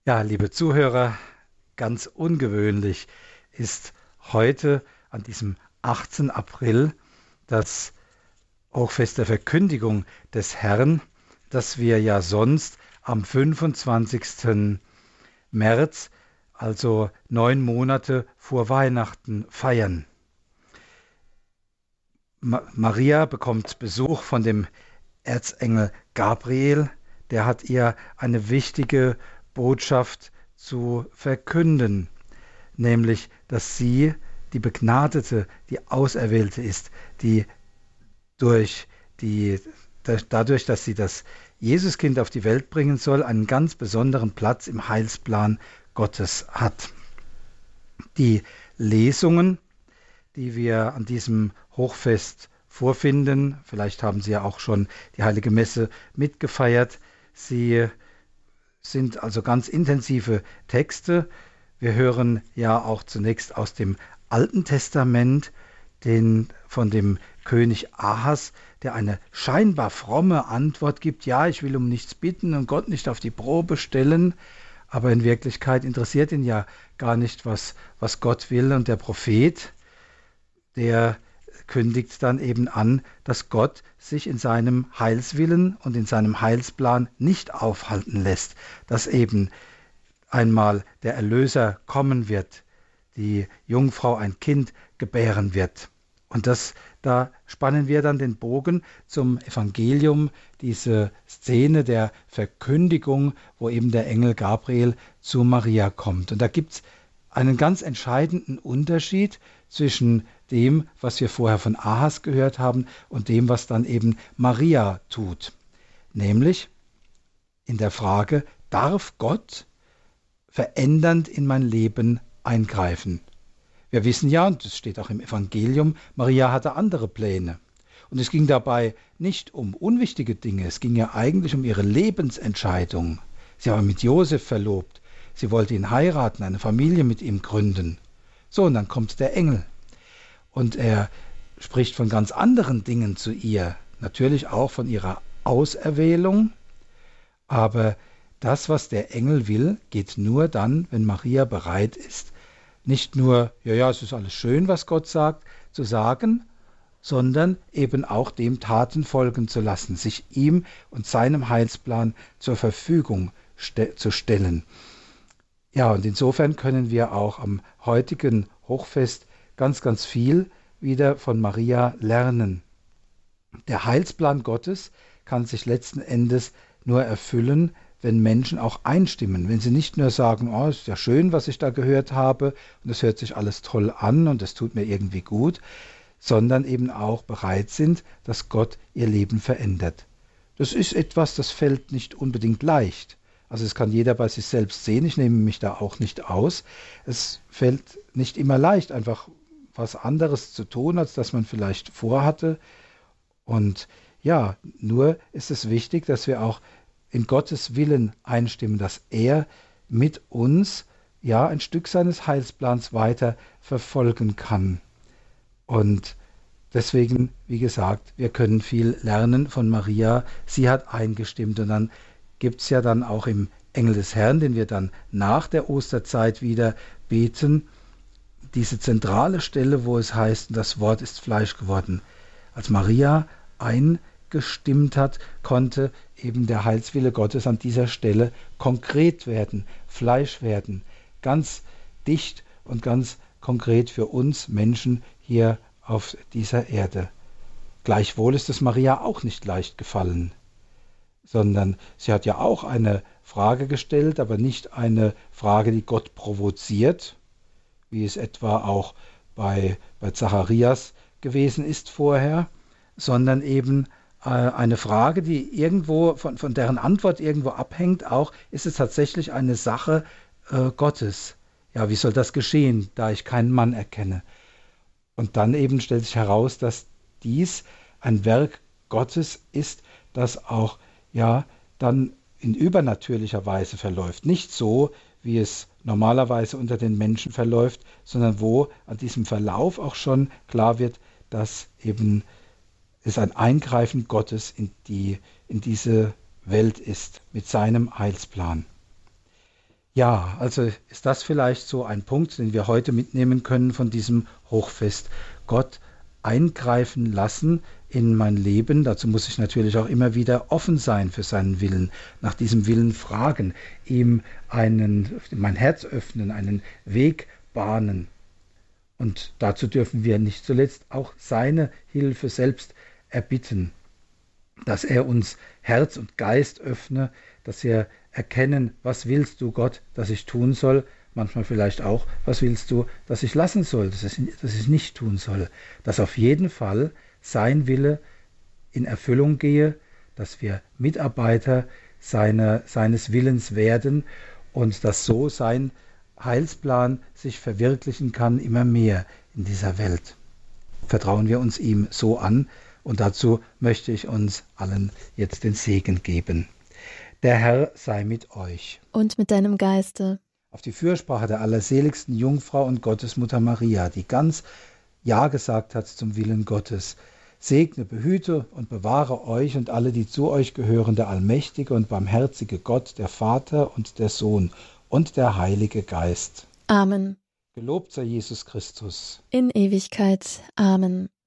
Ja, liebe Zuhörer, ganz ungewöhnlich ist heute an diesem 18. April das Hochfest der Verkündigung des Herrn, das wir ja sonst am 25. März, also 9 Monate vor Weihnachten, feiern. Maria bekommt Besuch von dem Erzengel Gabriel, der hat ihr eine wichtige Botschaft zu verkünden, nämlich, dass sie die Begnadete, die Auserwählte ist, die durch die, dadurch, dass sie das Jesuskind auf die Welt bringen soll, einen ganz besonderen Platz im Heilsplan Gottes hat. Die Lesungen, die wir an diesem Hochfest vorfinden. Vielleicht haben Sie ja auch schon die Heilige Messe mitgefeiert. Sie sind also ganz intensive Texte. Wir hören ja auch zunächst aus dem Alten Testament von dem König Ahas, der eine scheinbar fromme Antwort gibt. Ja, ich will um nichts bitten und Gott nicht auf die Probe stellen. Aber in Wirklichkeit interessiert ihn ja gar nicht, was Gott will. Und der Prophet, der kündigt dann eben an, dass Gott sich in seinem Heilswillen und in seinem Heilsplan nicht aufhalten lässt, dass eben einmal der Erlöser kommen wird, die Jungfrau ein Kind gebären wird. Und da spannen wir dann den Bogen zum Evangelium, diese Szene der Verkündigung, wo eben der Engel Gabriel zu Maria kommt. Und da gibt es einen ganz entscheidenden Unterschied zwischen dem, was wir vorher von Ahas gehört haben, und dem, was dann eben Maria tut. Nämlich in der Frage, darf Gott verändernd in mein Leben eingreifen? Wir wissen ja, und das steht auch im Evangelium, Maria hatte andere Pläne. Und es ging dabei nicht um unwichtige Dinge, es ging ja eigentlich um ihre Lebensentscheidung. Sie war mit Josef verlobt, sie wollte ihn heiraten, eine Familie mit ihm gründen. So, und dann kommt der Engel. Und er spricht von ganz anderen Dingen zu ihr, natürlich auch von ihrer Auserwählung, aber das, was der Engel will, geht nur dann, wenn Maria bereit ist, nicht nur, ja, ja, es ist alles schön, was Gott sagt, zu sagen, sondern eben auch dem Taten folgen zu lassen, sich ihm und seinem Heilsplan zur Verfügung zu stellen. Ja, und insofern können wir auch am heutigen Hochfest ganz, ganz viel wieder von Maria lernen. Der Heilsplan Gottes kann sich letzten Endes nur erfüllen, wenn Menschen auch einstimmen, wenn sie nicht nur sagen, oh, ist ja schön, was ich da gehört habe und es hört sich alles toll an und es tut mir irgendwie gut, sondern eben auch bereit sind, dass Gott ihr Leben verändert. Das ist etwas, das fällt nicht unbedingt leicht. Also es kann jeder bei sich selbst sehen, ich nehme mich da auch nicht aus. Es fällt nicht immer leicht, einfach was anderes zu tun, als das man vielleicht vorhatte. Und ja, nur ist es wichtig, dass wir auch in Gottes Willen einstimmen, dass er mit uns ja ein Stück seines Heilsplans weiter verfolgen kann. Und deswegen, wie gesagt, wir können viel lernen von Maria. Sie hat eingestimmt und dann gibt es ja dann auch im Engel des Herrn, den wir dann nach der Osterzeit wieder beten, diese zentrale Stelle, wo es heißt, das Wort ist Fleisch geworden. Als Maria eingestimmt hat, konnte eben der Heilswille Gottes an dieser Stelle konkret werden, Fleisch werden, ganz dicht und ganz konkret für uns Menschen hier auf dieser Erde. Gleichwohl ist es Maria auch nicht leicht gefallen, sondern sie hat ja auch eine Frage gestellt, aber nicht eine Frage, die Gott provoziert, wie es etwa auch bei Zacharias gewesen ist vorher, sondern eben eine Frage, die irgendwo von deren Antwort irgendwo abhängt, auch ist es tatsächlich eine Sache Gottes. Ja, wie soll das geschehen, da ich keinen Mann erkenne? Und dann eben stellt sich heraus, dass dies ein Werk Gottes ist, das auch ja dann in übernatürlicher Weise verläuft. Nicht so, wie es normalerweise unter den Menschen verläuft, sondern wo an diesem Verlauf auch schon klar wird, dass eben es ein Eingreifen Gottes in diese Welt ist mit seinem Heilsplan. Ja, also ist das vielleicht so ein Punkt, den wir heute mitnehmen können von diesem Hochfest. Gott eingreifen lassen in mein Leben. Dazu muss ich natürlich auch immer wieder offen sein für seinen Willen, nach diesem Willen fragen, ihm mein Herz öffnen, einen Weg bahnen. Und dazu dürfen wir nicht zuletzt auch seine Hilfe selbst erbitten, dass er uns Herz und Geist öffne, dass wir erkennen, was willst du, Gott, dass ich tun soll, manchmal vielleicht auch, was willst du, dass ich lassen soll, dass ich nicht tun soll, dass auf jeden Fall sein Wille in Erfüllung gehe, dass wir Mitarbeiter seines Willens werden und dass so sein Heilsplan sich verwirklichen kann, immer mehr in dieser Welt. Vertrauen wir uns ihm so an und dazu möchte ich uns allen jetzt den Segen geben. Der Herr sei mit euch. Und mit deinem Geiste. Auf die Fürsprache der allerseligsten Jungfrau und Gottesmutter Maria, die ganz Ja gesagt hat zum Willen Gottes, segne, behüte und bewahre euch und alle, die zu euch gehören, der allmächtige und barmherzige Gott, der Vater und der Sohn und der Heilige Geist. Amen. Gelobt sei Jesus Christus. In Ewigkeit. Amen.